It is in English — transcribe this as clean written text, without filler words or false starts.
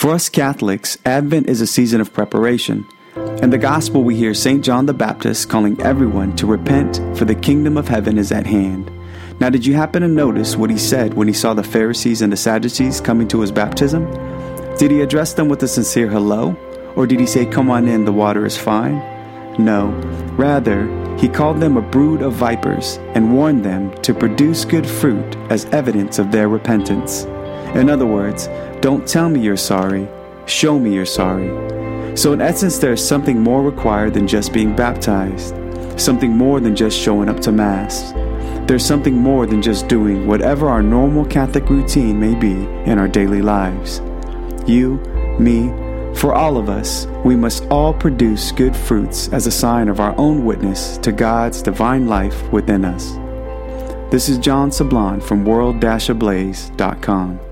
For us Catholics, Advent is a season of preparation. In the Gospel, we hear St. John the Baptist calling everyone to repent, for the kingdom of heaven is at hand. Now, did you happen to notice what he said when he saw the Pharisees and the Sadducees coming to his baptism? Did he address them with a sincere hello? Or did he say, "Come on in, the water is fine"? No, rather, he called them a brood of vipers and warned them to produce good fruit as evidence of their repentance. In other words, don't tell me you're sorry, show me you're sorry. So in essence, there is something more required than just being baptized, something more than just showing up to Mass. There's something more than just doing whatever our normal Catholic routine may be in our daily lives. You, me, for all of us, we must all produce good fruits as a sign of our own witness to God's divine life within us. This is John Sablon from world-ablaze.com.